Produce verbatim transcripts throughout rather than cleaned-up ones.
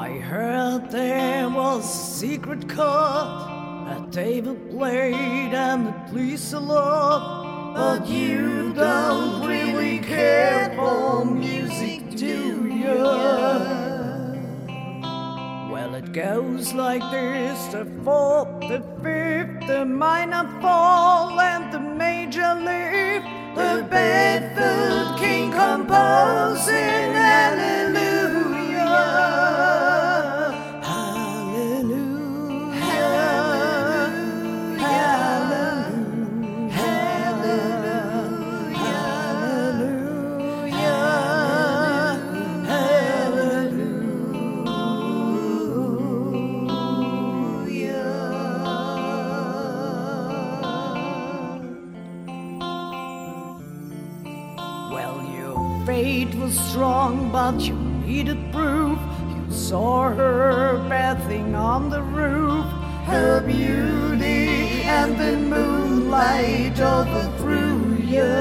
I heard there was a secret chord that David played and it pleased a lot. But you don't really care for music, do you? Well, it goes like this: the fourth, the fifth, the minor fall, and the major lift. The barefoot king composing hallelujah, hallelujah, hallelujah, hallelujah, Well, your faith was strong, but you needed proof. You saw her bathing on the roof. Her beauty and the moonlight overthrew you.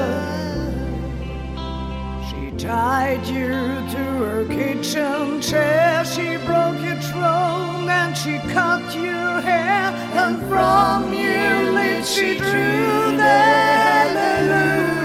She tied you to her kitchen chair. She broke your throne and she cut your hair. And from your lips she drew the hallelujah.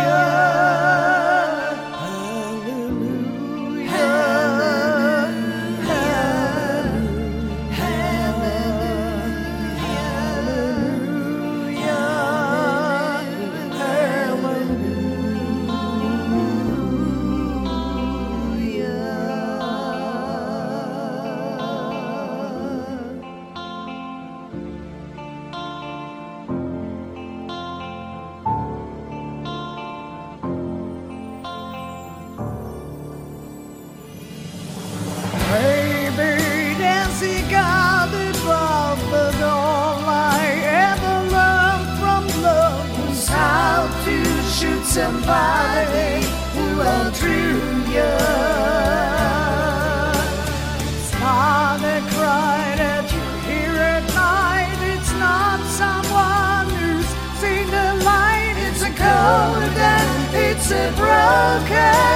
Somebody who outdrew you. Father cried at you here at night. It's not someone who's seen the light. It's a code and it's a broken